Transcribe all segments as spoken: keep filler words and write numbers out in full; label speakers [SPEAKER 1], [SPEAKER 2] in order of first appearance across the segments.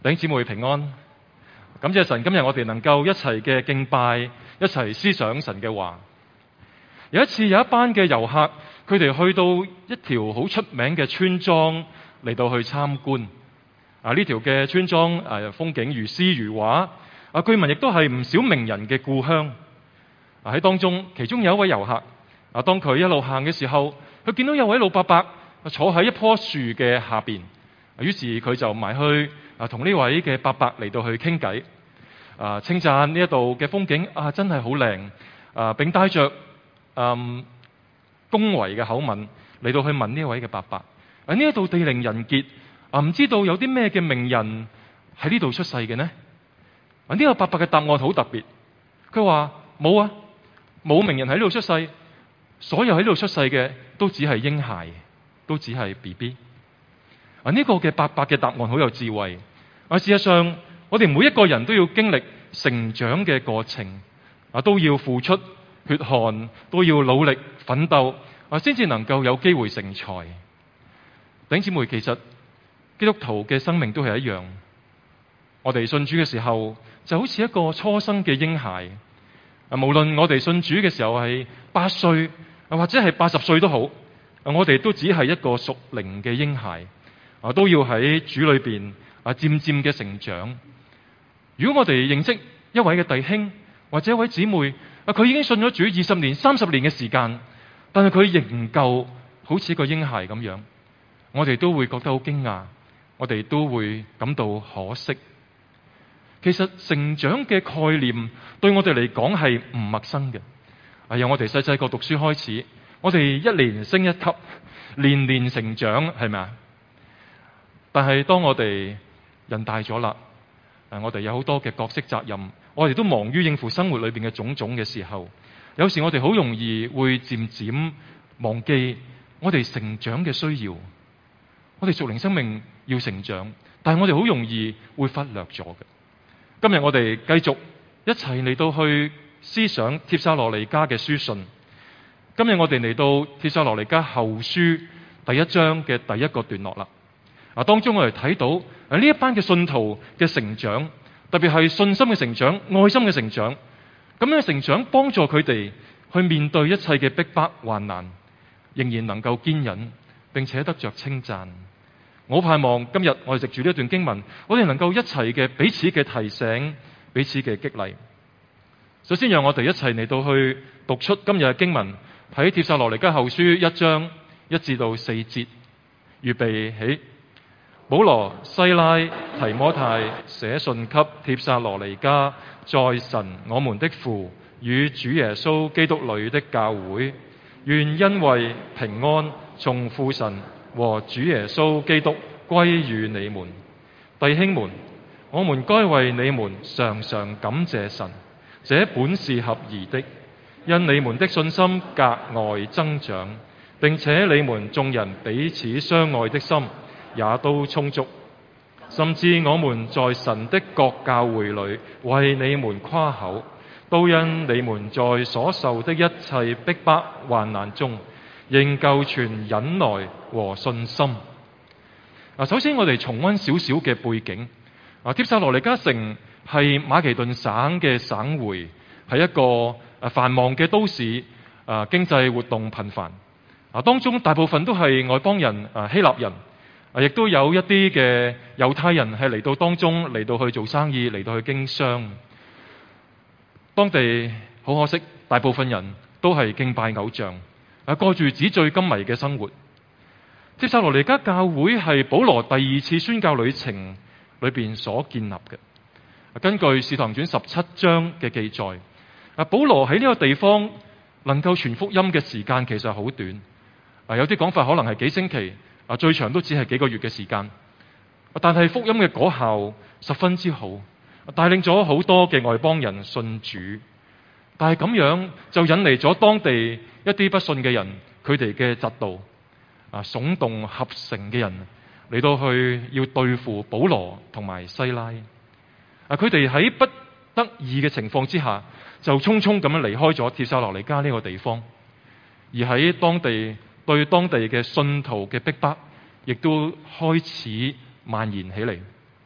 [SPEAKER 1] 弟兄姊妹平安，感謝神，今日我哋能夠一齊嘅敬拜，一齊思想神嘅話。有一次有一班嘅遊客，佢哋去到一條好出名嘅村莊嚟到去參觀。啊，呢條嘅村莊誒風景如詩如畫，啊據聞亦都係唔少名人嘅故鄉。啊喺當中，其中有一位遊客，啊當佢一路行嘅時候，佢見到有位老伯伯坐喺一棵樹嘅下邊，於是佢就埋去。啊，同呢位嘅伯伯嚟到去傾偈，啊，稱讚呢一度嘅風景啊，真係好靚，啊，並帶着嗯恭維嘅口吻嚟到去問呢一位嘅伯伯，啊，呢一度地靈人傑，啊，唔知道有啲咩嘅名人喺呢度出世嘅呢？啊，呢個伯伯嘅答案好特別，佢話冇啊，冇名人喺呢度出世，所有喺呢度出世嘅都只係嬰孩，都只係 B B。啊，呢個嘅伯伯嘅答案好有智慧。啊，事實上，我哋每一個人都要經歷成長嘅過程，啊，都要付出血汗，都要努力奮鬥，啊，先至能夠有機會成才。弟兄姊妹，其實基督徒嘅生命都係一樣。我哋信主嘅時候，就好似一個初生嘅嬰孩。啊，無論我哋信主嘅時候係八歲，啊，或者係八十歲都好，啊，我哋都只係一個屬靈嘅嬰孩，啊，都要喺主裏邊。啊，漸漸嘅成長。如果我哋認識一位嘅弟兄或者一位姊妹，啊，佢已經信咗主二十年、三十年嘅時間，但係佢仍舊好似個嬰孩咁樣，我哋都會覺得好驚訝，我哋都會感到可惜。其實成長嘅概念對我哋嚟講係唔陌生嘅。啊，由我哋細細個讀書開始，我哋一年升一級，年年成長，係咪啊？但係當我哋人大咗啦，誒，我哋有好多嘅角色責任，我哋都忙於應付生活裏邊嘅種種嘅時候，有時我哋好容易會漸漸忘記我哋成長嘅需要。我哋屬靈生命要成長，但係我哋好容易會忽略咗嘅。今日我哋繼續一齊嚟到去思想帖撒羅尼迦嘅書信。今日我哋嚟到帖撒羅尼迦後書第一章嘅第一個段落啦。啊，當中我哋睇到啊呢一班嘅信徒嘅成長，特別係信心嘅成長、愛心嘅成長，咁樣嘅成長幫助佢哋去面對一切嘅逼迫患難，仍然能夠堅忍，並且得着稱讚。我盼望今日我哋藉住呢一段經文，我哋能夠一齊嘅彼此嘅提醒、彼此嘅激勵。首先，讓我哋一齊嚟到去讀出今日嘅經文，喺帖撒羅尼迦後書一章一至到四節，預備起。保羅、西拉、提摩太寫信給帖撒羅尼迦，在神我們的父與主耶穌基督裏的教會，願因為平安從父神和主耶穌基督歸於你們。弟兄們，我們該為你們常常感謝神，這本是合宜的，因你們的信心格外增長，並且你們眾人彼此相愛的心也都充足，甚至我們在神的各教會裏為你們誇口，都因你們在所受的一切逼迫患難中，仍舊存忍耐和信心。啊，首先我哋重溫少少嘅背景。啊，帖撒羅尼迦城係馬其頓省嘅省會，係一個啊繁忙嘅都市，啊經濟活動頻繁。啊，當中大部分都係外邦人，啊希臘人。啊，亦都有一啲嘅猶太人係嚟到當中嚟到去做生意，嚟到去經商。當地好可惜，大部分人都係敬拜偶像，啊過住紙醉金迷嘅生活。帖撒羅尼迦教會係保羅第二次宣教旅程裏邊所建立嘅。根據《使徒行傳》十七章嘅記載，啊保羅喺呢個地方能夠傳福音嘅時間其實好短，啊有啲講法可能係幾星期。啊，最長都只係幾個月嘅時間，但係福音嘅果效十分之好，帶領咗好多嘅外邦人信主。但係咁樣就引嚟咗當地一啲不信嘅人，佢哋嘅嫉妒，啊，聳動合城嘅人嚟到去要對付保羅同埋西拉。啊，佢哋喺不得已嘅情況之下，就匆匆咁樣離開咗帖撒羅尼迦呢個地方，而喺當地。對當地嘅信徒嘅逼迫，亦都開始蔓延起嚟。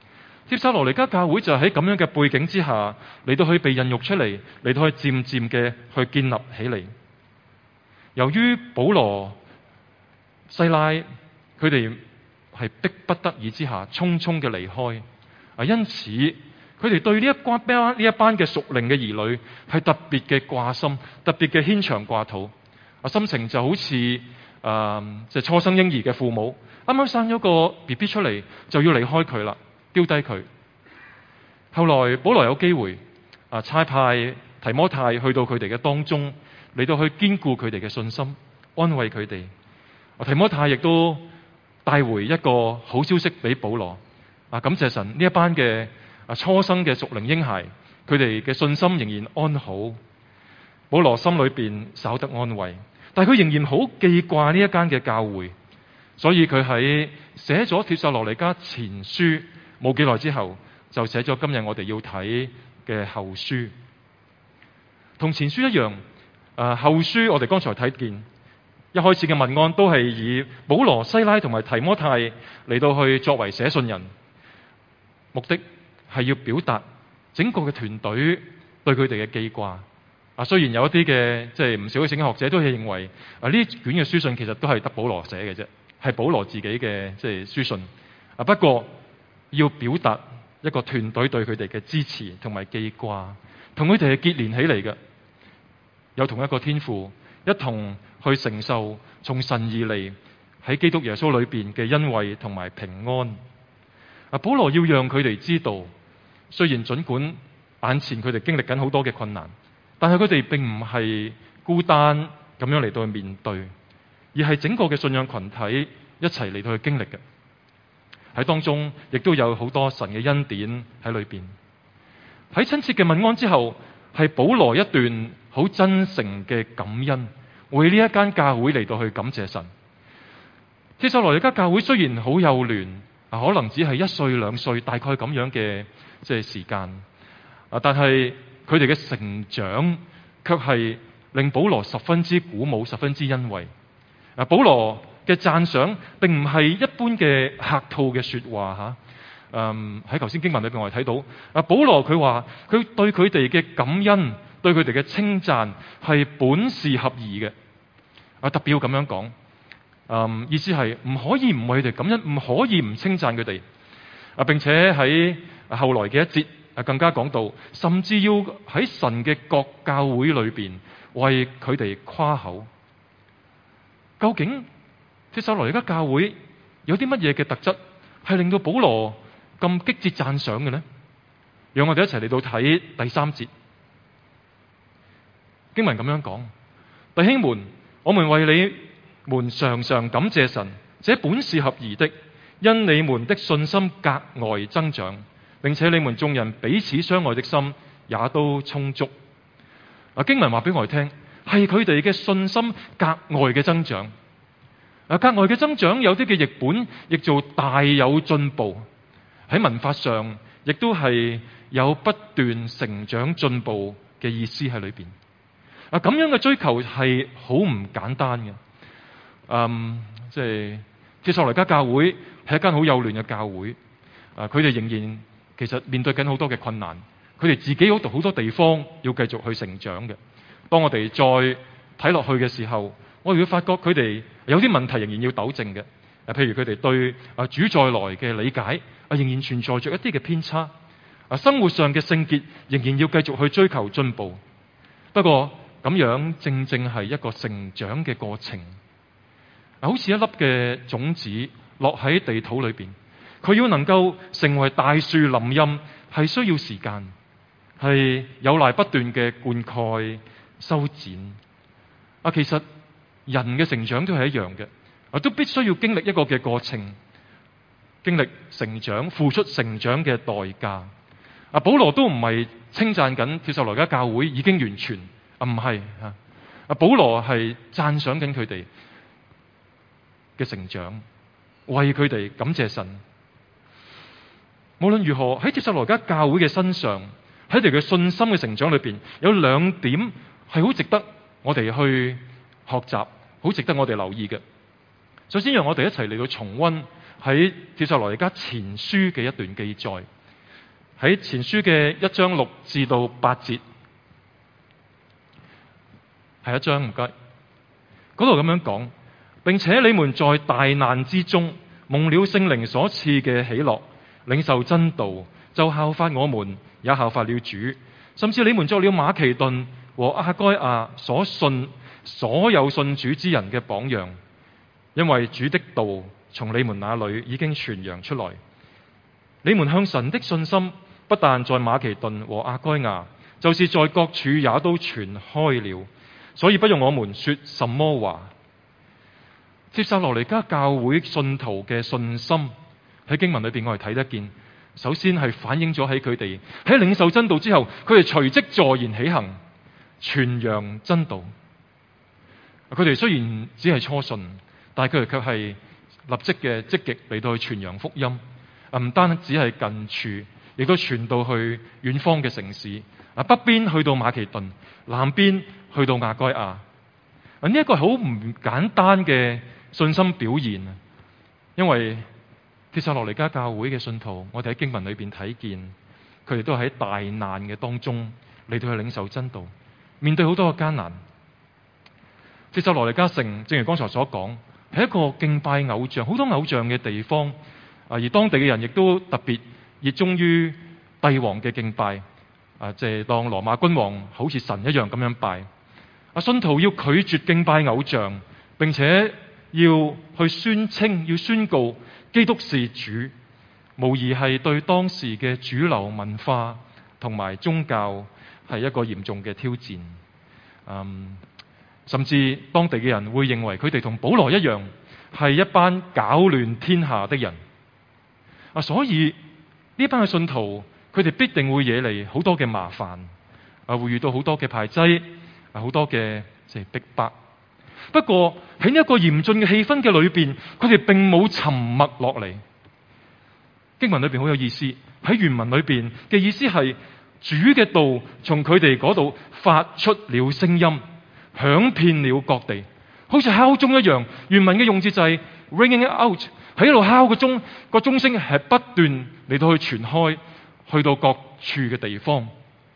[SPEAKER 1] 帖撒羅尼迦教會就喺咁樣嘅背景之下嚟到去被孕育出嚟，嚟到去漸漸嘅去建立起嚟。由於保羅、西拉佢哋係逼不得已之下匆匆嘅離開，啊，因此佢哋對呢一班呢一班嘅屬靈嘅兒女係特別嘅掛心，特別嘅牽腸掛肚。啊，心情就好似誒即係初生嬰兒嘅父母，啱啱生咗個 B B 出嚟就要離開佢啦，丟低佢。後來保羅有機會啊，差派提摩太去到佢哋嘅當中，嚟到去堅固佢哋嘅信心，安慰佢哋。啊，提摩太亦都帶回一個好消息俾保羅。啊，感謝神，呢一班嘅啊初生嘅屬靈嬰孩，佢哋嘅信心仍然安好。保羅心裏邊稍得安慰，但係佢仍然好記掛呢一間嘅教會，所以佢喺寫咗帖撒羅尼迦前書冇幾耐之後，就寫咗今日我哋要睇嘅後書。同前書一樣，誒後書我哋剛才睇見一開始嘅文案都係以保羅、西拉同埋提摩太嚟到去作為寫信人，目的係要表達整個嘅團隊對佢哋嘅記掛。啊，雖然有一啲嘅即係唔少嘅聖經學者都係認為啊，呢卷嘅書信其實都係得保羅寫嘅啫，係保羅自己嘅即係書信。啊，不過要表達一個團隊對佢哋嘅支持同埋記掛，同佢哋係結連起嚟嘅，有同一個天父一同去承受從神而嚟喺基督耶穌裏邊嘅恩惠同埋平安。啊，保羅要讓佢哋知道，雖然儘管眼前佢哋經歷緊好多嘅困難，但係佢哋並唔係孤單咁樣嚟到去面對，而係整個嘅信仰群體一齊嚟到去經歷嘅。喺當中亦都有好多神嘅恩典喺裏邊。喺親切嘅問安之後，係保羅一段好真誠嘅感恩，為呢一間教會嚟到去感謝神。帖撒羅尼迦教會雖然好幼嫩，可能只係一歲兩歲，大概咁樣嘅即係時間，啊，但係佢哋嘅成長卻係令保羅十分之鼓舞，十分之欣慰。啊，保羅嘅讚賞並唔係一般嘅客套嘅說話吓。嗯，喺頭先經文裏邊我哋睇到，啊，保羅佢話佢對佢哋嘅感恩，對佢哋嘅稱讚係本是合宜嘅。啊，特別要咁樣講，嗯，意思係唔可以唔為佢哋感恩，唔可以唔稱讚佢哋。啊，並且喺後來嘅一節啊，更加講到，甚至要喺神嘅各教會裏邊為佢哋誇口。究竟帖撒羅尼迦教會有啲乜嘢嘅特質係令到保羅咁激切讚賞嘅呢？讓我哋一齊嚟到睇第三節經文咁樣講：弟兄們，我們為你們常常感謝神，這本是合宜的，因你們的信心格外增長，並且你們眾人彼此相愛的心也都充足。啊，經文話俾我哋聽，係佢哋嘅信心格外嘅增長。啊，格外嘅增長，有啲嘅譯本譯做大有進步，喺文法上亦都係有不斷成長進步嘅意思喺裏邊。啊，咁樣嘅追求係好唔簡單嘅。嗯，即係帖撒羅尼迦教會係一間好幼嫩嘅教會。啊，佢哋仍然其實面對緊好多嘅困難，佢哋自己好多好多地方要繼續去成長嘅。當我哋再睇落去嘅時候，我哋會發覺佢哋有啲問題仍然要糾正嘅。啊，譬如佢哋對啊主再來嘅理解啊，仍然存在着一啲嘅偏差。啊，生活上嘅聖潔仍然要繼續去追求進步。不過咁樣正正係一個成長嘅過程。啊，好似一粒嘅種子落喺地土裏邊，佢要能夠成為大樹林蔭，係需要時間，係有賴不斷嘅灌溉、修剪。啊，其實人嘅成長都係一樣嘅，啊，都必須要經歷一個嘅過程，經歷成長、付出成長嘅代價。啊，保羅都唔係稱讚緊帖撒羅尼迦教會已經完全，啊，唔係啊，啊，保羅係讚賞緊佢哋嘅成長，為佢哋感謝神。無論如何，喺帖撒羅尼迦教會嘅身上，喺佢哋嘅信心嘅成長裏邊，有兩點係好值得我哋去學習，好值得我哋留意嘅。首先，讓我哋一齊嚟到重溫喺帖撒羅尼迦前書嘅一段記載。 喺前書嘅一章六至到八節，係一章唔該，嗰度咁樣講，並且你們在大難之中蒙了聖靈所賜嘅喜樂，領受真道，就效法我們，也效法了主。甚至你們作了馬其頓和亞該亞所信所有信主之人嘅榜樣，因為主的道從你們那裏已經傳揚出來。你們向神的信心不但在馬其頓和亞該亞，就是在各處也都傳開了。所以不用我們說什麼話。帖撒羅尼迦教會信徒嘅信心喺經文裏邊，我哋睇得見。首先係反映咗喺佢哋喺領受真道之後，佢哋隨即坐言起行，傳揚真道。佢哋雖然只係初信，但係佢哋卻係立即嘅積極嚟到去傳揚福音。唔單只係近處，亦都傳到去遠方嘅城市。啊，北邊去到馬其頓，南邊去到亞該亞。啊，呢一個好唔簡單嘅信心表現啊！因為帖撒羅尼迦教會嘅信徒，我哋喺經文裏邊睇見，佢哋都喺大難嘅當中嚟到去領受真道，面對好多嘅艱難。帖撒羅尼迦城，正如剛才所講，係一個敬拜偶像、好多偶像嘅地方。啊，而當地嘅人亦都特別熱衷於帝王嘅敬拜。啊，即係當羅馬君王好似神一樣咁樣拜。啊，信徒要拒絕敬拜偶像，並且要去宣稱、要宣告基督是主，無疑係對當時嘅主流文化同埋宗教係一個嚴重嘅挑戰。嗯，甚至當地嘅人會認為佢哋同保羅一樣，係一班攪亂天下的人。啊，所以呢班嘅信徒，佢哋必定會惹嚟好多嘅麻煩，啊，會遇到好多嘅排擠，啊，好多嘅即係逼迫。不過喺呢一個嚴峻嘅氣氛嘅裏邊，佢哋並冇沉默落嚟。經文裏邊好有意思，喺原文裏邊嘅意思係主嘅道從佢哋嗰度發出了聲音，響遍了各地，好似敲鐘一樣。原文嘅用字就係 ringing out， 喺度敲個鐘，個鐘聲係不斷嚟到去傳開，去到各處嘅地方。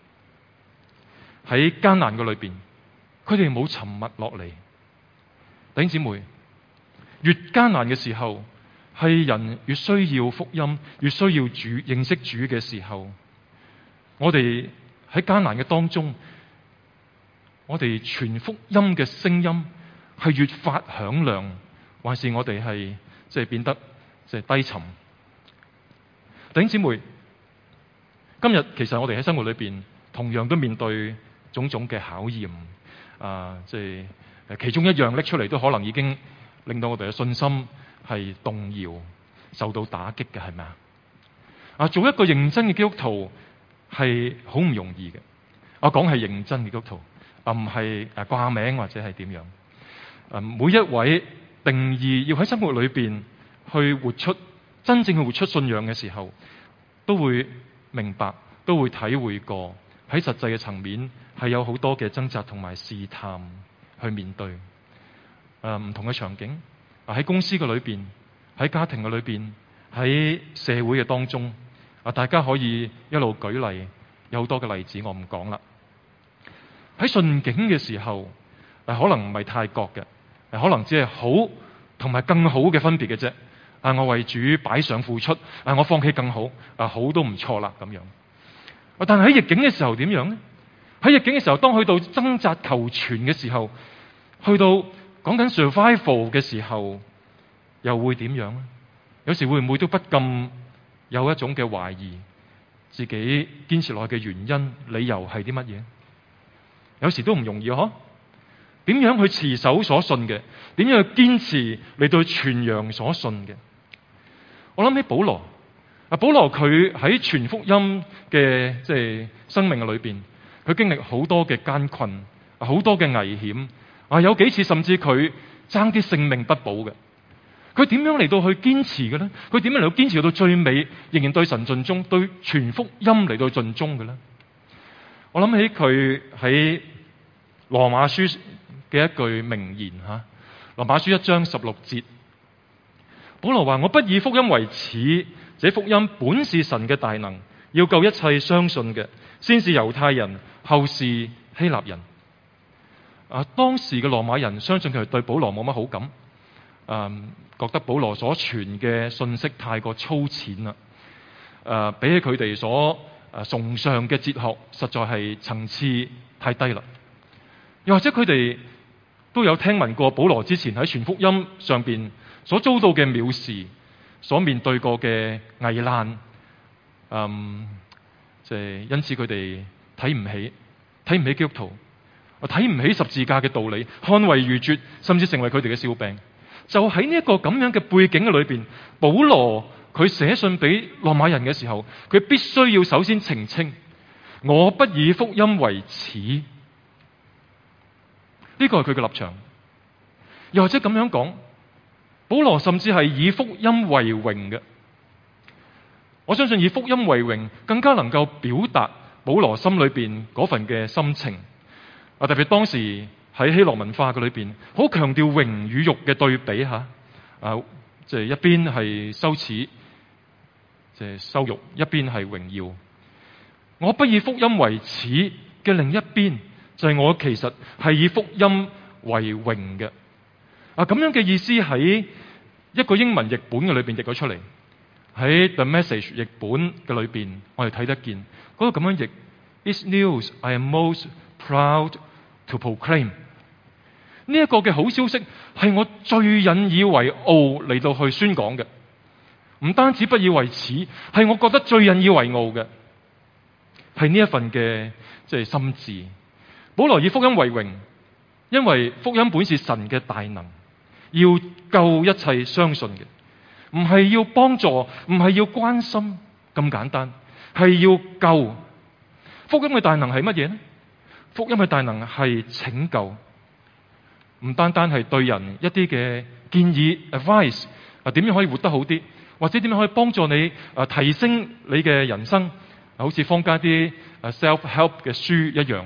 [SPEAKER 1] 喺艱難嘅裏邊，佢哋冇沉默落嚟。弟兄姊妹，越艱難嘅時候，係人越需要福音，越需要主認識主嘅時候，我哋喺艱難嘅當中，我哋傳福音嘅聲音係越發響亮，還是我哋係即係變得即係低沉？弟兄姊妹，今日其實我哋喺生活裏邊同樣都面對種種嘅考驗啊，即係。其中一樣拎出嚟都可能已經令到我哋嘅信心係動搖、受到打擊嘅，係咪啊？啊，做一個認真嘅基督徒係好唔容易嘅。我講係認真嘅基督徒，啊唔係誒掛名或者係點樣。啊，每一位定義要喺生活裏邊去活出真正去活出信仰嘅時候，都會明白，都會體會過喺實際嘅層面係有好多嘅掙扎同埋試探。去面對誒唔、呃、同嘅場景，啊喺公司嘅裏邊，喺家庭嘅裏邊，喺社會嘅當中，啊大家可以一路舉例，有好多嘅例子我唔講啦。喺順境嘅時候，啊可能唔係太覺嘅，啊可能只係好同埋更好嘅分別嘅啫。啊我為主擺上付出，啊我放棄更好，啊好都唔錯啦咁樣。啊但係喺逆境嘅時候點樣呢？喺逆境嘅時候，當去到掙扎求存嘅時候，去到講緊 survival 嘅時候，又會點樣呢？有時會唔會都不禁有一種嘅懷疑，自己堅持落去嘅原因、理由係啲乜嘢？有時都唔容易嗬。點樣去持守所信嘅？點樣去堅持嚟到傳揚所信嘅？我諗起保羅，啊保羅佢喺傳福音嘅即係生命嘅裏邊。佢經歷好多嘅艱困，好多嘅危險，啊有幾次甚至佢爭啲性命不保嘅。佢點樣嚟到去堅持嘅咧？佢點樣嚟到堅持到最尾，仍然對神盡忠，對傳福音嚟到盡忠嘅咧？我諗起佢喺羅馬書嘅一句名言吓，羅馬書一章十六節，保羅話：我不以福音為恥，這福音本是神嘅大能， 要救一切相信嘅，先是猶太人，後是希臘人。啊，當時嘅羅馬人相信佢哋對保羅冇乜好感，啊，覺得保羅所傳嘅信息太過粗淺啦。啊，比起佢哋所啊崇尚嘅哲學，實在係層次太低啦。又或者佢哋都有聽聞過保羅之前喺傳福音上邊所遭到嘅藐視，所面對過嘅危難，嗯，即係因此佢哋睇唔起，睇唔起基督徒，睇唔起十字架嘅道理，看為愚拙，甚至成為佢哋嘅笑柄。就喺呢一個咁樣嘅背景嘅裏邊，保羅佢寫信俾羅馬人嘅時候，佢必須要首先澄清：我不以福音為恥。呢個係佢嘅立場。又或者咁樣講，保羅甚至係以福音為榮嘅。我相信以福音為榮更加能夠表達保羅心裏邊嗰份嘅心情。啊，特別當時喺希羅文化嘅裏邊，好強調榮與辱嘅對比吓。啊，即係一邊係羞恥，即係羞辱；一邊係榮耀。我不以福音為恥嘅另一邊，就係我其實係以福音為榮嘅。啊，咁樣嘅意思喺一個英文譯本嘅裏邊譯咗出嚟，喺 The Message 譯本嘅裏邊，我哋睇得見嗰個咁樣譯 ：It's news I am most proud to proclaim。呢一個嘅好消息係我最引以為傲嚟到去宣講嘅，唔單止不以為恥，係我覺得最引以為傲嘅，係呢一份嘅即係心志。保羅以福音為榮，因為福音本是神嘅大能，要救一切相信嘅，唔係要幫助，唔係要關心咁簡單，係要救。福音嘅大能係乜嘢呢？福音嘅大能係拯救。唔單單係對人一啲嘅建議 advice 啊，點樣可以活得好啲，或者點樣可以幫助你啊提升你嘅人生，好似坊間啲 self help 嘅書一樣，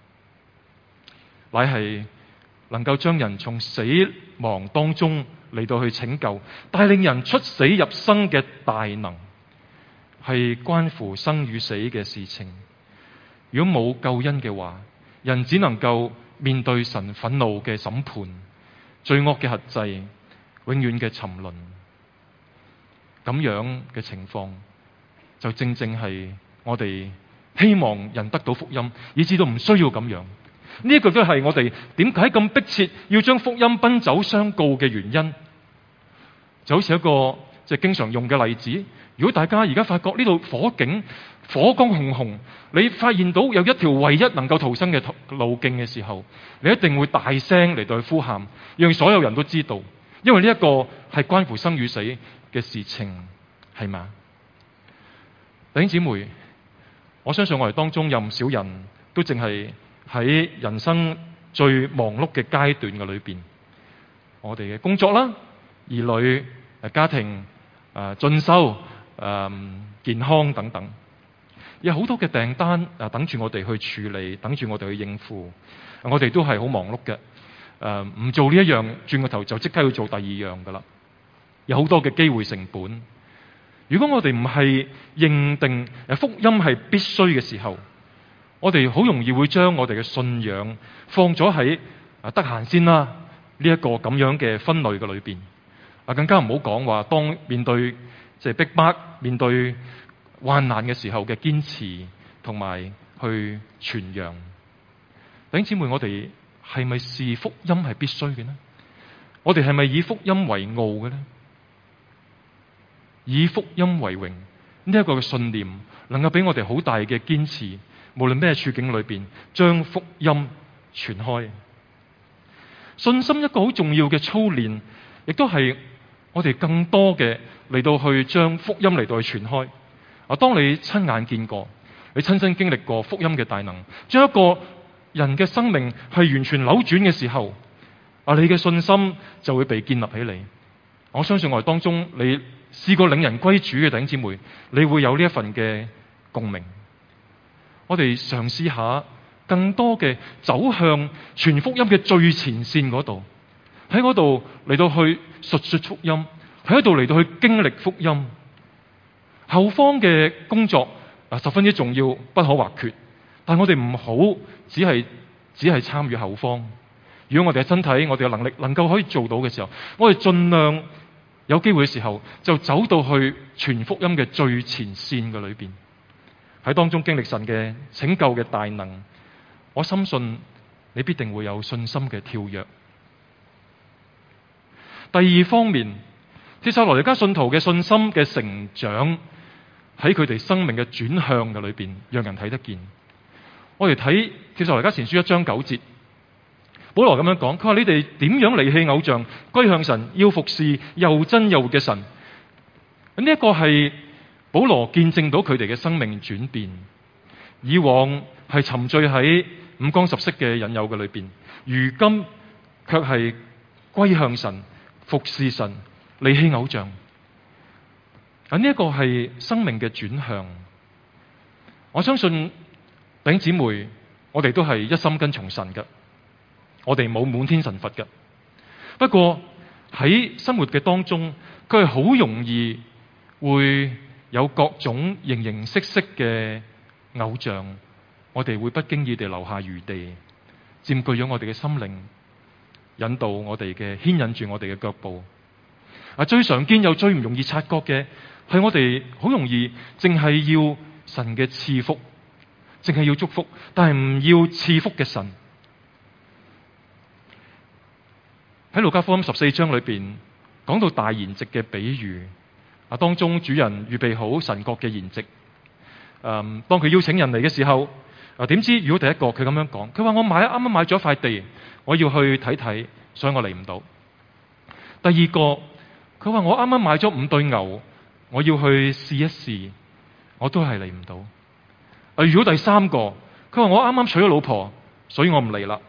[SPEAKER 1] 乃係能夠將人從死亡當中嚟到去拯救，帶領人出死入生嘅大能，係關乎生與死嘅事情。如果冇救恩嘅話，人只能夠面對神憤怒嘅審判、罪惡嘅轄制、永遠嘅沉淪。咁樣嘅情況，就正正係我哋希望人得到福音，以至到唔需要咁樣。呢一個都係我哋點解咁迫切要將福音奔走相告嘅原因。就好似一個即係經常用嘅例子，如果大家而家發覺呢度火警，火光熊熊，你發現到有一條唯一能夠逃生嘅路徑嘅時候，你一定會大聲嚟到去呼喊，讓所有人都知道，因為呢一個係關乎生與死嘅事情，係嘛？弟兄姊妹，我相信我哋當中有唔少人都淨係喺人生最忙碌嘅階段嘅裏邊，我哋嘅工作啦、兒女、家庭、誒進修、誒健康等等。有好多嘅訂單啊，等住我哋去處理，等住我哋去應付。我哋都係好忙碌嘅，誒唔做呢一樣，轉個頭就即刻要做第二樣噶啦。有好多嘅機會成本。如果我哋唔係認定誒福音係必須嘅時候，我哋好容易會將我哋嘅信仰放咗喺啊得閒先啦呢一個咁樣嘅分類嘅裏邊。啊，更加唔好講話當面對即係逼迫、面對患難嘅時候嘅堅持同埋去傳揚。弟兄姊妹，我哋係咪視福音係必須嘅呢？我哋係咪以福音為傲嘅呢？以福音為榮呢一個嘅信念，能夠俾我哋好大嘅堅持，無論咩處境裏邊，將福音傳開。信心一個好重要嘅操練，亦都係我哋更多嘅嚟到去將福音嚟到去傳開。啊！當你親眼見過，你親身經歷過福音嘅大能，將一個人嘅生命係完全扭轉嘅時候，啊！你嘅信心就會被建立起嚟。我相信我哋當中，你試過領人歸主嘅弟兄姊妹，你會有呢一份嘅共鳴。我哋嘗試下更多嘅走向傳福音嘅最前線嗰度，喺嗰度嚟到去述說福音，喺嗰度嚟到去經歷福音。後方嘅工作啊，十分之重要，不可或缺。但係我哋唔好只係只係參與後方。如果我哋嘅身體、我哋嘅能力能夠可以做到嘅時候，我哋盡量有機會嘅時候就走到去傳福音嘅最前線嘅裏邊，喺當中經歷神嘅拯救嘅大能。我深信你必定會有信心嘅跳躍。第二方面，帖撒羅尼迦信徒嘅信心嘅成長喺佢哋生命嘅轉向嘅裏邊，讓人睇得見。我哋睇帖撒羅尼迦前書一章九節，保羅咁樣講，佢話你哋點樣離棄偶像，歸向神，要服侍又真又活嘅神。呢一個係保羅見證到佢哋嘅生命轉變。以往係沉醉喺五光十色嘅引誘嘅裏邊，如今卻係歸向神，服侍神，離棄偶像。啊，呢一個係生命嘅轉向。我相信弟兄姊妹，我哋都係一心跟從神嘅，我哋冇滿天神佛嘅。不過喺生活嘅當中，佢係好容易會有各種形形色色嘅偶像，我哋會不經意地留下餘地，佔據咗我哋嘅心靈，引導我哋嘅，牽引住我哋嘅腳步。啊，最常見又最唔容易察覺嘅係我哋好容易淨係要神嘅賜福，淨係要祝福，但係唔要賜福嘅神。喺路加福音十四章裏邊講到大筵席嘅比喻，啊，當中主人預備好神國嘅筵席。嗯，當佢邀請人嚟嘅時候，啊，點知如果第一個佢咁樣講，佢話我買啱啱買咗一塊地，我要去睇睇，所以我嚟唔到。第二個，佢話我啱啱買咗五對牛，我要去試一試，我都係嚟唔到。啊，如果第三個，佢話我啱啱娶咗老婆，所以我唔嚟啦。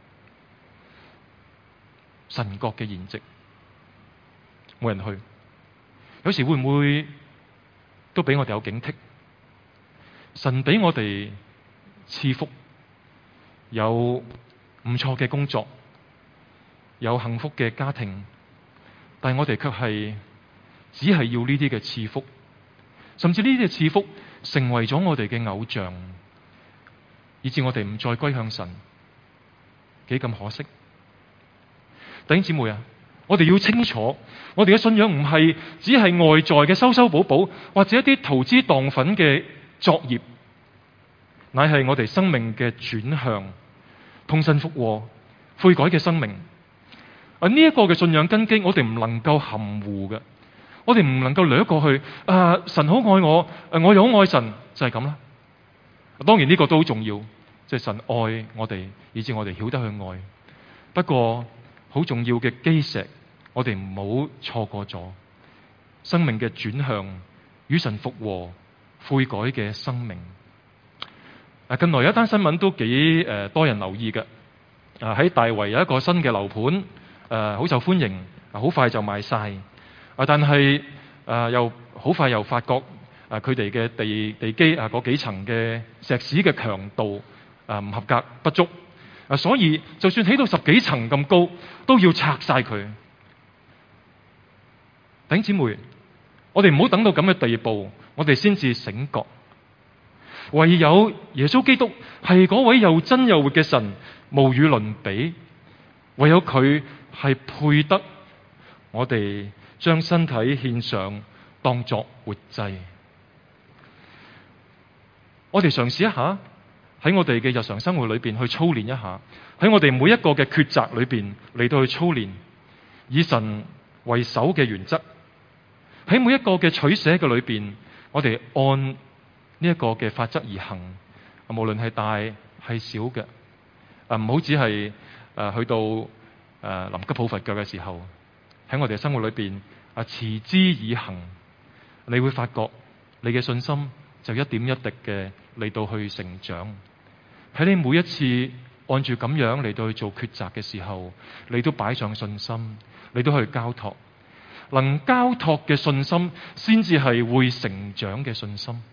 [SPEAKER 1] 神國嘅筵席冇人去，有時會唔會都俾我哋有警惕？神俾我哋賜福，有唔錯嘅工作，有幸福嘅家庭，但係我哋卻係只係要呢啲嘅賜福，甚至呢啲嘅賜福成為咗我哋嘅偶像，以致我哋唔再歸向神，幾咁可惜。弟兄姊妹啊，我哋要清楚，我哋嘅信仰唔係只係外在嘅修修補補，或者一啲塗脂蕩粉嘅作業，乃係我哋生命嘅轉向，同神復和、悔改嘅生命。啊，呢一個嘅信仰根基，我哋唔能夠含糊嘅，我哋唔能夠掠過去。啊，神好愛我，誒，我又好愛神，就係咁啦。當然呢個都好重要，即係神愛我哋，以致我哋曉得去愛。不過好重要嘅基石，我哋唔好錯過咗生命嘅轉向，與神復和、悔改嘅生命。啊，近來有一單新聞都幾誒、呃、多人留意嘅。啊，喺大圍有一個新嘅樓盤，誒、呃、好受歡迎，啊好快就賣晒。啊，但係誒、呃、又好快又發覺，啊佢哋嘅地地基啊嗰幾層嘅石屎嘅強度啊唔合格不足。啊，所以就算起到十幾層咁高，都要拆晒佢。弟兄姊妹，我哋唔好等到咁嘅地步，我哋先至醒覺。唯有耶穌基督係嗰位又真又活嘅神，無與倫比。唯有佢係配得我哋將身體獻上，當作活祭。我哋嘗試一下。喺我哋嘅日常生活裏邊去操練一下，喺我哋每一個嘅抉擇裏邊嚟到去操練，以神為首嘅原則。喺每一個嘅取捨嘅裏邊，我哋按呢一個嘅法則而行。無論係大係小嘅，啊唔好只係誒去到誒臨急抱佛腳嘅時候，喺我哋嘅生活裏邊啊持之以恆，你會發覺你嘅信心就一點一滴嘅嚟到去成長。喺你每一次按住咁樣嚟到去做抉擇嘅時候，你都擺上信心，你都去交託。能交託嘅信心，先至係會成長嘅信心。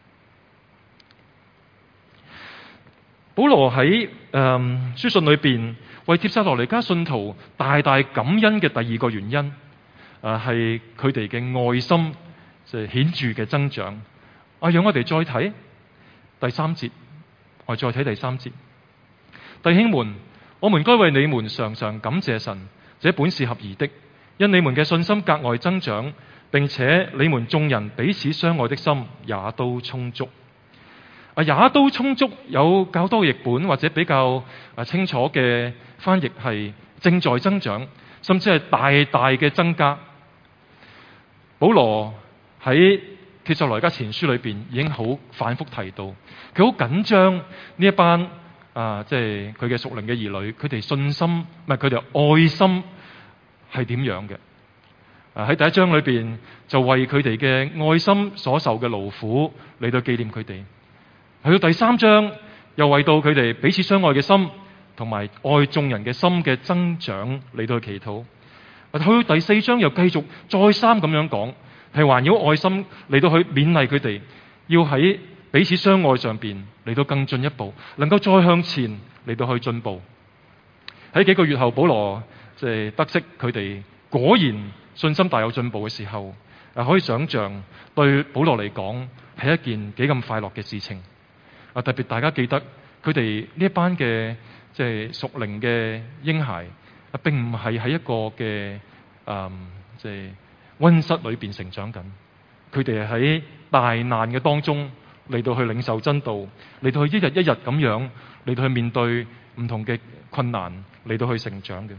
[SPEAKER 1] 保羅喺誒、嗯、書信裏邊為帖撒羅尼迦信徒大大感恩嘅第二個原因，誒係佢哋嘅愛心就係顯著嘅增長。 啊，讓我哋再睇第三節，我哋再睇第三節。弟兄們，我們該為你們常常感謝神，這本是合宜的，因你們嘅信心格外增長，並且你們眾人彼此相愛的心也都充足。啊，也都充足有較多譯本或者比較啊清楚嘅翻譯係正在增長，甚至係大大嘅增加。保羅喺帖撒羅尼迦前書裏邊已經好反覆提到，佢好緊張呢一班啊，即係佢嘅屬靈嘅兒女，佢哋信心唔係佢哋愛心係點樣嘅？啊，喺第一章裏邊就為佢哋嘅愛心所受嘅勞苦嚟到紀念佢哋。去到第三章又為到佢哋彼此相愛嘅心同埋愛眾人嘅心嘅增長嚟到去祈禱。去到第四章又繼續再三咁樣講，係環繞愛心嚟到去勉勵佢哋，要喺彼此相愛上邊嚟到更進一步，能夠再向前嚟到去進步。喺幾個月後，保羅即係得悉佢哋果然信心大有進步嘅時候，啊，可以想象對保羅嚟講係一件幾咁快樂嘅事情。啊，特別大家記得佢哋呢一班嘅即係屬靈嘅嬰孩，啊，並唔係喺一個嘅誒即係溫室裏邊成長緊，佢哋係喺大難嘅當中嚟到去領受真道，嚟到去一日一日咁樣嚟到去面對唔同嘅困難，嚟到去成長嘅。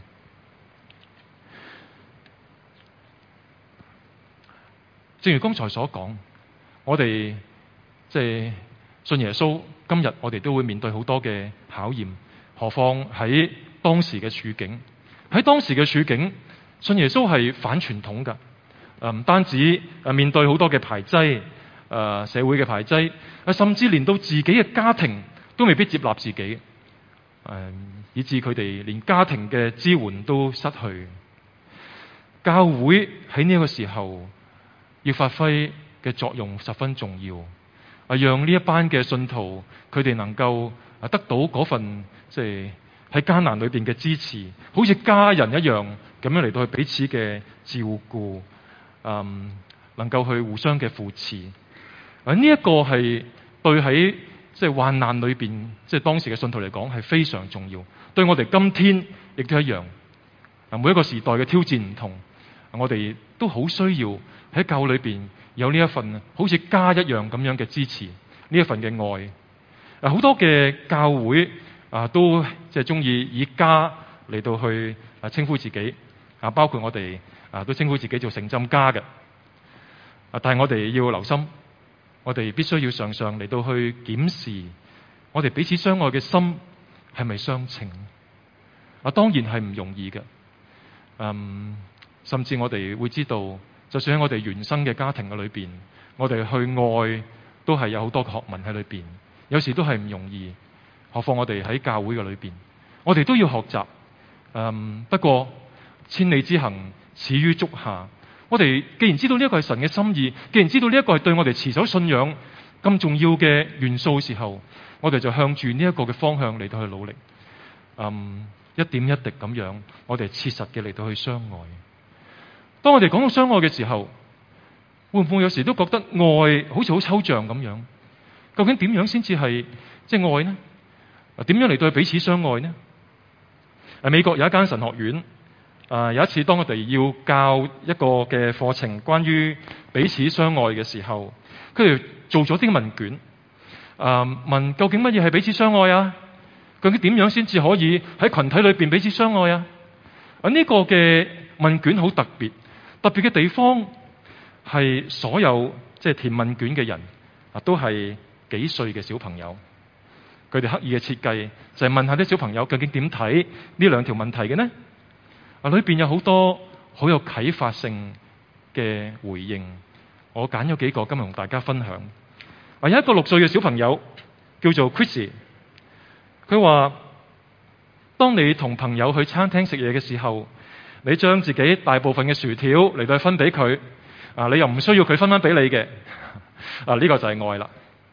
[SPEAKER 1] 正如剛才所講，我哋即係信耶穌，今日我哋都會面對好多嘅考驗，何況喺當時嘅處境。喺當時嘅處境，信耶穌係反傳統㗎，誒唔單止誒面對好多嘅排擠，誒社會嘅排擠，甚至連到自己嘅家庭都未必接納自己，誒以致佢哋連家庭嘅支援都失去。教會喺呢個時候要發揮嘅作用十分重要，啊，讓呢一班嘅信徒佢哋能夠啊得到嗰份即係喺艱難裏邊嘅支持，好似家人一樣咁樣嚟到去彼此嘅照顧，嗯，能夠去互相嘅扶持。啊，呢一個係對喺即係患難裏邊，即係當時嘅信徒嚟講係非常重要。對我哋今天亦都一樣。啊，每一個時代嘅挑戰唔同，我哋都好需要喺教會裏邊有呢一份好似家一樣咁樣嘅支持，呢一份嘅愛。啊，好多嘅教會啊，都即係中意以家嚟到去啊稱呼自己啊，包括我哋啊都稱呼自己做城鎮家嘅。啊，但係我哋要留心，我哋必須要常常嚟到去檢視我哋彼此相愛嘅心係咪相稱。啊，當然係唔容易嘅。嗯，甚至我哋會知道，就算喺我哋原生嘅家庭嘅裏邊，我哋去愛都係有好多學問喺裏邊，有時都係唔容易。何況我哋喺教會嘅裏邊，我哋都要學習。嗯，不過千里之行，始於足下。我哋既然知道呢一個係神嘅心意，既然知道呢一個係對我哋持守信仰咁重要嘅元素嘅時候，我哋就向住呢一個嘅方向嚟到去努力。嗯，一點一滴咁樣，我哋切實嘅嚟到去相愛。當我哋講到相愛嘅時候，會唔會有時都覺得愛好似好抽象咁樣？究竟點樣先至係即係愛呢？點樣嚟到去彼此相愛呢？啊，美國有一間神學院，啊，有一次當我哋要教一個嘅課程關於彼此相愛嘅時候，佢哋做咗啲問卷，啊，問究竟乜嘢係彼此相愛啊？究竟點樣先至可以喺群體裏邊彼此相愛啊？啊，呢個嘅問卷好特別，特別嘅地方係所有即係填問卷嘅人啊，都係幾歲嘅小朋友。佢哋刻意嘅設計就係問下啲小朋友究竟點睇呢兩條問題嘅呢？啊，裏邊有好多好有啟發性嘅回應，我揀咗幾個今日同大家分享。啊，有一個六歲嘅小朋友叫做 Chrissy， 佢話：當你同朋友去餐廳食嘢嘅時候，你將自己大部分嘅薯條嚟到分俾佢，啊，你又唔需要佢分翻俾你嘅，啊，呢個就係愛啦。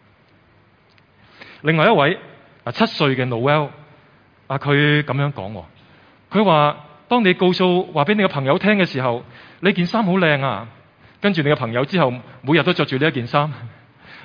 [SPEAKER 1] 另外一位啊，七歲嘅 Noel， 啊，佢咁樣講，佢話：當你告訴話俾你嘅朋友聽嘅時候，你件衫好靚啊，跟住你嘅朋友之後每日都着住呢一件衫，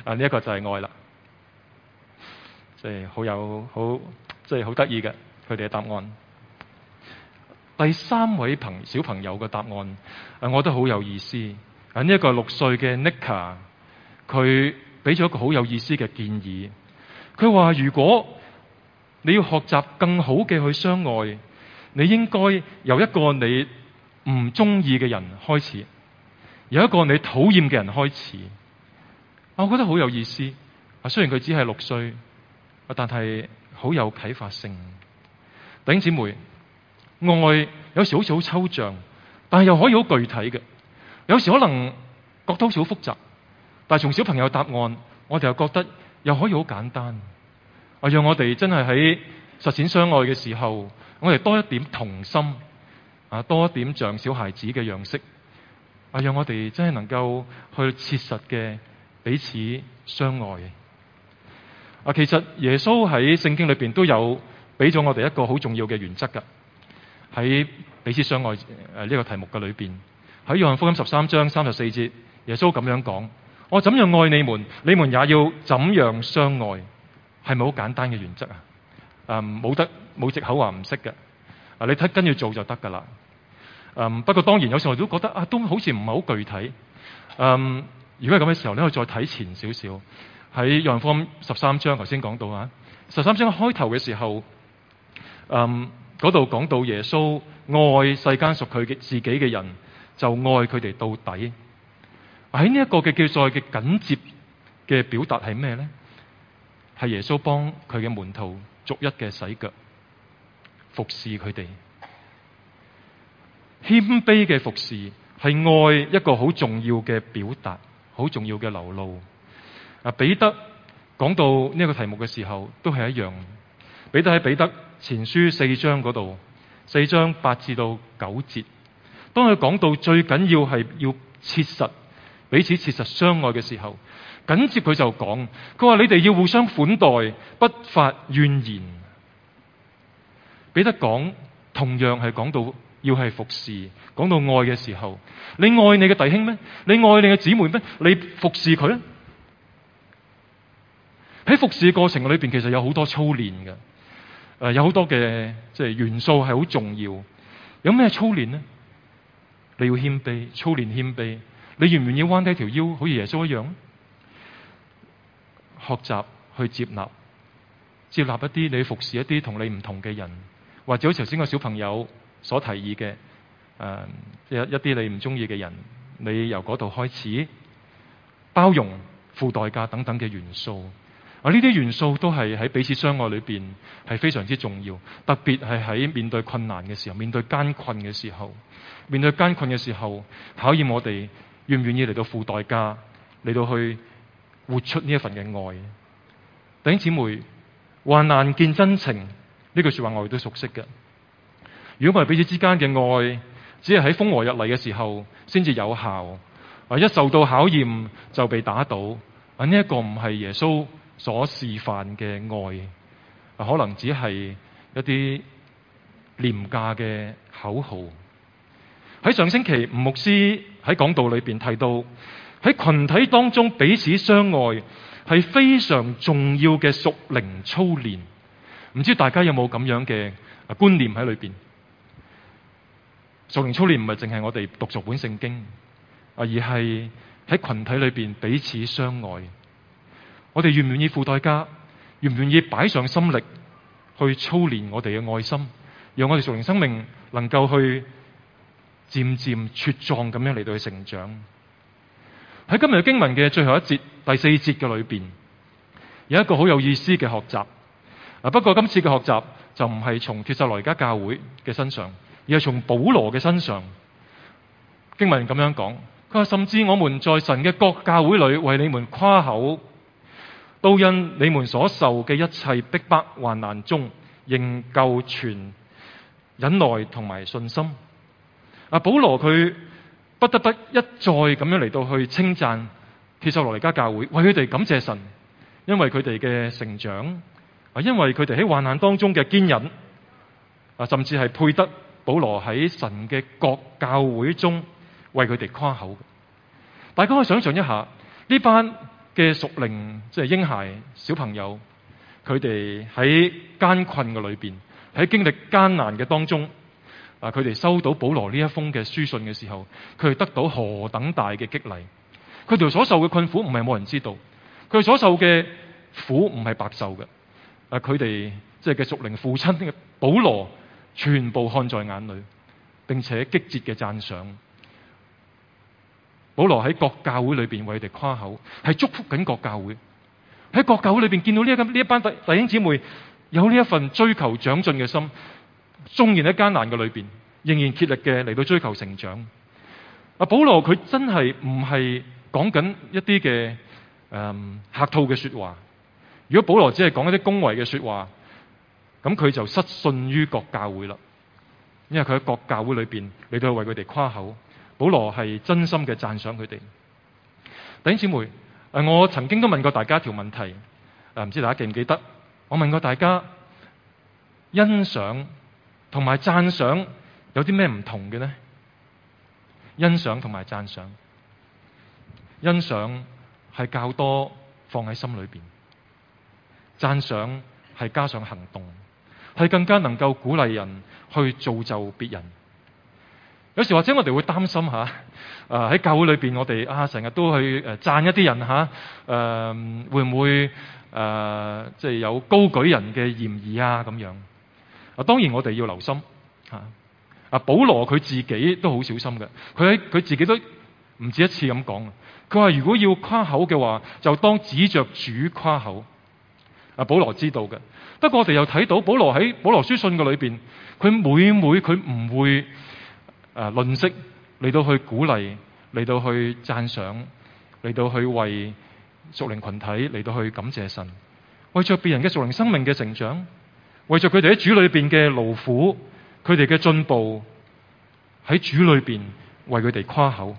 [SPEAKER 1] 啊，呢一個就係愛啦，即係好有好，即係好得意嘅佢哋嘅答案。第三位朋小朋友嘅答案，啊，我覺得好有意思。啊，呢一個六歲嘅 Nika， 佢俾咗一個好有意思嘅建議。佢話：如果你要學習更好嘅去相愛，你應該由一個你唔中意嘅人開始，由一個你討厭嘅人開始。我覺得好有意思。啊，雖然佢只係六歲，但係好有啟發性。弟兄姊妹，愛有時好似好抽象，但係又可以好具體嘅。有時可能覺得好似好複雜，但係從小朋友答案，我哋又覺得又可以好簡單。啊，讓我哋真係喺實踐相愛嘅時候，我哋多一點童心，啊，多一點像小孩子嘅樣式。啊，讓我哋真係能夠去切實嘅彼此相愛。啊，其實耶穌喺聖經裏邊都有俾咗我哋一個好重要嘅原則㗎。喺彼此相愛誒呢個題目嘅裏邊，喺約翰福音十三章三十四節，耶穌咁樣講：我怎樣愛你們，你們也要怎樣相愛。係咪好簡單嘅原則啊？誒，冇得冇藉口話唔識嘅。啊，你睇跟住做就得噶啦。嗯，不過當然有時候我都覺得啊，都好似唔係好具體。嗯，如果係咁嘅時候，你可以再睇前少少。喺約翰福音十三章頭先講到啊，十三章開頭嘅時候，嗯，嗰度講到耶穌愛世間屬佢嘅自己嘅人，就愛佢哋到底。喺呢一個嘅叫做嘅緊接嘅表達係咩咧？係耶穌幫佢嘅門徒逐一嘅洗腳，服侍佢哋。謙卑嘅服侍係愛一個好重要嘅表達，好重要嘅流露。啊，彼得講到呢個題目嘅時候，都係一樣。彼得喺彼得前書四章嗰度，四章八至到九節，當佢講到最緊要係要切實彼此切實相愛嘅時候，緊接佢就講，佢話你哋要互相款待，不發怨言。彼得講同樣係講到要係服侍，講到愛嘅時候，你愛你嘅弟兄咩？你愛你嘅姊妹咩？你服侍佢咧？喺服侍嘅過程裏邊，其實有好多操練嘅，誒、呃，有好多嘅即係元素係好重要。有咩操練呢？你要謙卑，操練謙卑。你願唔願意彎低條腰，好似耶穌一樣？學習去接納，接納一啲你服侍一啲同你唔同嘅人，或者好似頭先個小朋友所提議嘅，誒、呃，一一啲你唔中意嘅人，你由嗰度開始包容、付代價等等嘅元素。啊，呢啲元素都係喺彼此相愛裏邊係非常之重要，特別係喺面對困難嘅時候，面對艱困嘅時候，面對艱困嘅時候，考驗我哋願唔願意嚟到付代價，嚟到去活出呢一份嘅愛。弟兄姊妹，患難見真情呢句說話我哋都熟悉嘅。如果我哋彼此之間嘅愛只係喺風和日麗嘅時候先至有效，啊，一受到考驗就被打倒，啊，呢一個唔係耶穌所示範嘅愛，啊，可能只係一啲廉價嘅口號。喺上星期吳牧師喺講道裏邊提到，喺群體當中彼此相愛係非常重要嘅屬靈操練。唔知大家有冇咁樣嘅觀念喺裏邊？屬靈操練唔係淨係我哋讀熟本聖經，啊，而係喺群體裏邊彼此相愛。我哋願唔願意付代價？願唔願意擺上心力去操練我哋嘅愛心，讓我哋屬靈生命能夠去漸漸茁壯咁樣嚟到去成長。喺今日嘅經文嘅最後一節第四節嘅裏邊，有一個好有意思嘅學習。啊，不過今次嘅學習就唔係從帖撒羅尼迦教會嘅身上，而係從保羅嘅身上。經文咁樣講，佢話甚至我們在神嘅各教會裏為你們誇口，都因你們所受嘅一切逼迫患難中，仍舊存忍耐同埋信心。啊，保羅佢不得不一再咁樣嚟到去稱讚帖撒羅尼迦教會，為佢哋感謝神，因為佢哋嘅成長，啊，因為佢哋喺患難當中嘅堅忍，啊，甚至係配得保羅喺神嘅各教會中為佢哋誇口。大家可以想象一下，呢班嘅屬靈即係嬰孩小朋友，佢哋喺艱困嘅裏邊，喺經歷艱難嘅當中，啊，佢哋收到保羅呢一封嘅書信嘅時候，佢哋得到何等大嘅激勵。佢哋所受嘅困苦唔係冇人知道，佢哋所受嘅苦唔係白受嘅。啊，佢哋即係嘅屬靈父親嘅保羅，全部看在眼裏，並且激切嘅讚賞。保羅喺各教會裏邊為佢哋誇口，係祝福緊各教會。喺各教會裏邊見到呢一呢一班弟弟兄姊妹有呢一份追求長進嘅心，縱然喺艱難嘅裏邊，仍然竭力嘅嚟到追求成長。啊，保羅佢真係唔係講緊一啲嘅誒客套嘅說話。如果保羅只係講一啲恭維嘅說話，咁佢就失信於各教會啦。因為佢喺各教會裏邊嚟到為佢哋誇口。保羅係真心嘅讚賞佢哋。弟兄姊妹，誒，我曾經都問過大家一條問題，誒，唔知大家記唔記得？我問過大家，欣賞同埋讚賞有啲咩唔同嘅呢？欣賞同埋讚賞，欣賞係較多放喺心裏邊，讚賞係加上行動，係更加能夠鼓勵人去造就別人。有時或者我哋會擔心吓，誒、啊、喺教會裏邊我哋啊成日都去誒讚一啲人吓，誒、啊、會唔會誒即係有高舉人嘅嫌疑啊咁樣？啊，當然我哋要留心吓。啊，保羅佢自己都好小心嘅，佢喺佢自己都唔止一次咁講。佢話如果要誇口嘅話，就當指着主誇口。啊，保羅知道嘅。不過我哋又睇到保羅喺保羅書信嘅裏邊，佢每每佢唔會。誒，吝嗇嚟到去鼓勵，嚟到去讚賞，嚟到去為屬靈群體嚟到去感謝神，為着別人嘅屬靈生命嘅成長，為着佢哋喺主裏邊嘅勞苦，佢哋嘅進步，喺主裏邊為佢哋誇口，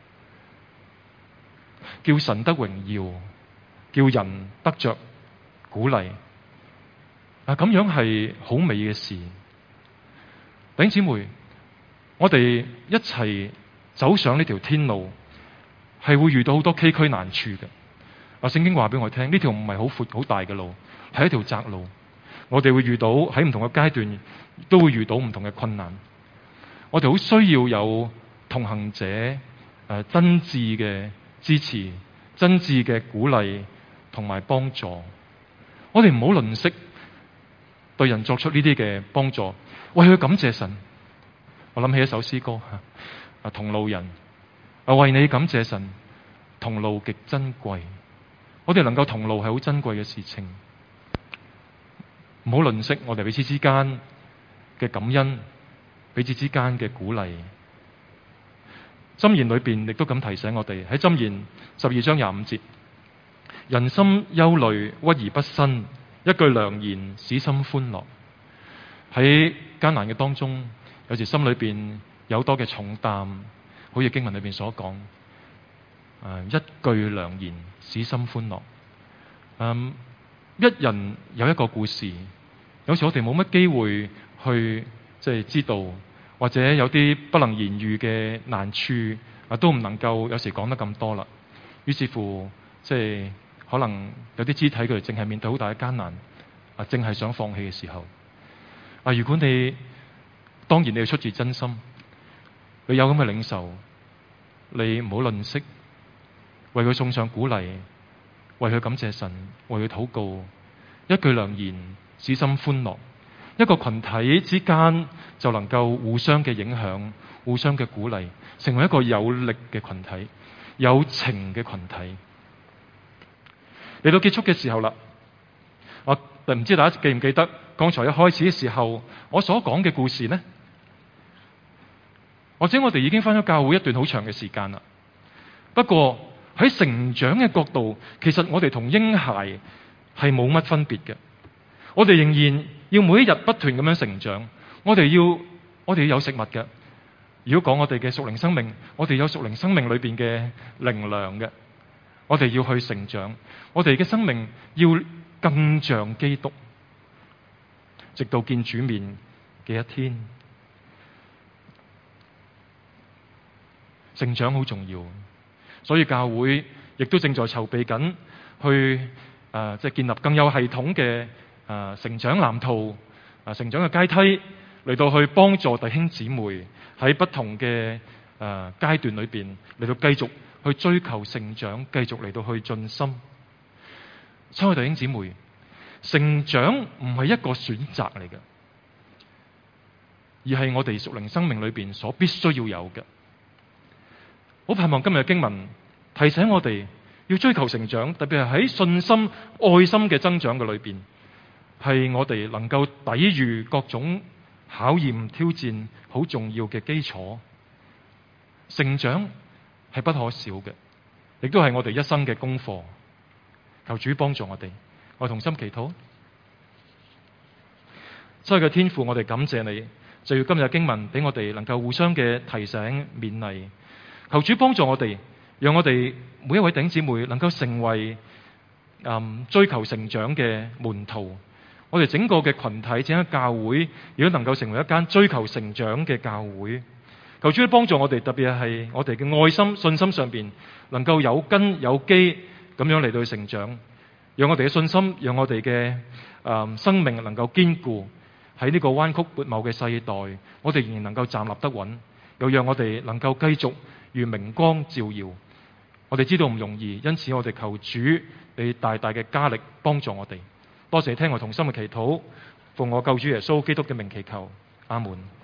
[SPEAKER 1] 叫神得榮耀，叫人得着鼓勵。啊，咁樣係好美嘅事。弟兄姊妹，我哋一齊走上呢條天路，係會遇到好多崎嶇難處嘅。啊，聖經話俾我聽，呢條唔係好闊好大嘅路，係一條窄路。我哋會遇到喺唔同嘅階段，都會遇到唔同嘅困難。我哋好需要有同行者，誒、呃，真摯嘅支持、真摯嘅鼓勵同埋幫助。我哋唔好吝嗇對人作出呢啲嘅幫助，為佢感謝神。我諗起一首詩歌，啊，同路人，啊，為你感謝神，同路極珍貴。我哋能夠同路係好珍貴嘅事情，唔好吝嗇我哋彼此之間嘅感恩，彼此之間嘅鼓勵。箴言裏邊亦都咁提醒我哋，喺箴言十二章廿五節，人心憂慮，屈而不伸，一句良言使心歡樂。喺艱難嘅當中，有時心裏邊有多嘅重擔，好似經文裏邊所講，誒，一句良言使心歡樂。嗯，一人有一個故事，有時我哋冇乜機會去即係知道，或者有啲不能言喻嘅難處啊，都唔能夠有時講得咁多啦。於是乎，即係可能有啲肢體佢哋淨係面對好大嘅艱難啊，淨係想放棄嘅時候啊，如果你當然你要出自真心，你有咁嘅領受，你唔好吝嗇，為佢送上鼓勵，為佢感謝神，為佢禱告，一句良言使心歡樂。一個群體之間就能夠互相嘅影響，互相嘅鼓勵，成為一個有力嘅群體，有情嘅群體。嚟到結束嘅時候啦，我唔知大家記唔記得剛才一開始嘅時候我所講嘅故事呢？或者我哋已經返咗教會一段好長嘅時間啦。不過喺成長嘅角度，其實我哋同嬰孩係冇乜分別嘅。我哋仍然要每一日不斷咁樣成長。我哋要我哋要有食物嘅。如果講我哋嘅屬靈生命，我哋有屬靈生命裏邊嘅靈糧嘅。我哋要去成長，我哋嘅生命要更像基督，直到見主面嘅一天。成長好重要，所以教會亦都正在籌備緊去誒即係建立更有系統嘅誒成長藍圖、啊成長嘅階梯，嚟到去幫助弟兄姊妹喺不同嘅誒階段裏邊嚟到繼續去追求成長，繼續嚟到去進深。親愛弟兄姊妹，成長唔係一個選擇嚟嘅，而係我哋屬靈生命裏邊所必須要有嘅。好盼望今日嘅經文提醒我哋要追求成長，特別係喺信心、愛心嘅增長嘅裏邊，係我哋能夠抵禦各種考驗、挑戰好重要嘅基礎。成長係不可少嘅，亦都係我哋一生嘅功課。求主幫助我哋，我同心祈禱。所以嘅天父，我哋感謝你，就要今日經文俾我哋能夠互相嘅提醒勉勵。求主幫助我哋，讓我哋每一位弟兄姊妹能夠成為、嗯、追求成長嘅門徒。我哋整個嘅群體、整個教會，如果能夠成為一間追求成長嘅教會，求主幫助我哋，特別係我哋嘅愛心、信心上邊能夠有根有基咁樣嚟到成長，讓我哋嘅信心，讓我哋嘅、嗯、生命能夠堅固。喺呢個彎曲悖謬嘅世代，我哋仍然能夠站立得穩，又讓我哋能夠繼續如明光照耀。我哋知道唔容易，因此我哋求主你大大嘅加力幫助我哋。多謝聽我同心嘅祈禱，奉我救主耶穌基督嘅名祈求，阿門。